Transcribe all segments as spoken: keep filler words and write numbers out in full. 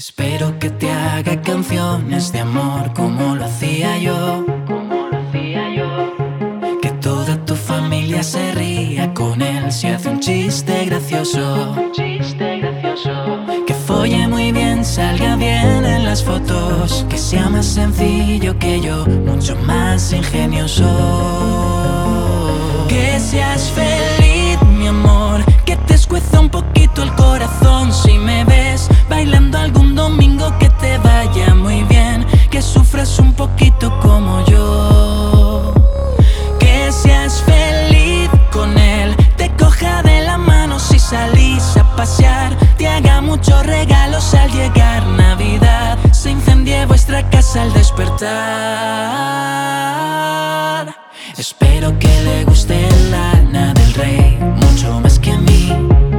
Espero que te haga canciones de amor como lo hacía yo, como lo hacía yo. Que toda tu familia se ría con él si hace un chiste gracioso, un chiste gracioso. Que folle muy bien, salga bien en las fotos. Que sea más sencillo que yo, mucho más ingenioso. Que seas feliz, mi amor, que te escueza un poquito el corazón si me ves bailando algún domingo, que te vaya muy bien, que sufras un poquito como yo. Que seas feliz con él, te coja de la mano si salís a pasear, te haga muchos regalos al llegar Navidad, se incendie vuestra casa al despertar. Espero que le guste Lana del Rey mucho más que a mí.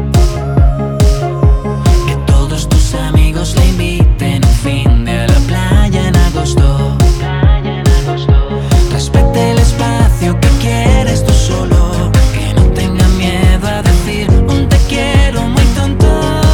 Que todos tus amigos le inviten un fin de a la playa en agosto. Respete el espacio que quieres tú solo. Que no tenga miedo a decir un te quiero muy tonto.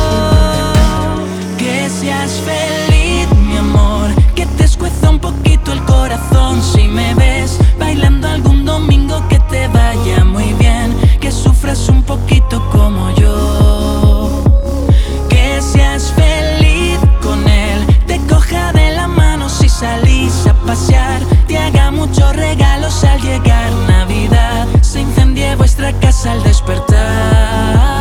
Que seas feliz, mi amor, que te escueza un poquito el corazón si me ves bailando algún domingo, que te vaya muy bien, que sufras un poquito como yo. Que seas feliz con él, te coja de la mano si salís a pasear, te haga muchos regalos al llegar Navidad, se incendie vuestra casa al despertar.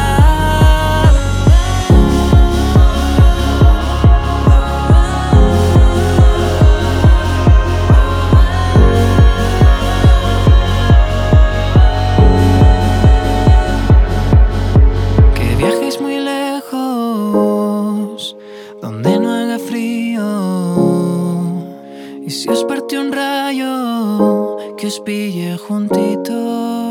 Que viajéis muy lejos, donde no haga frío. Y si os partió un rayo, que os pille juntito.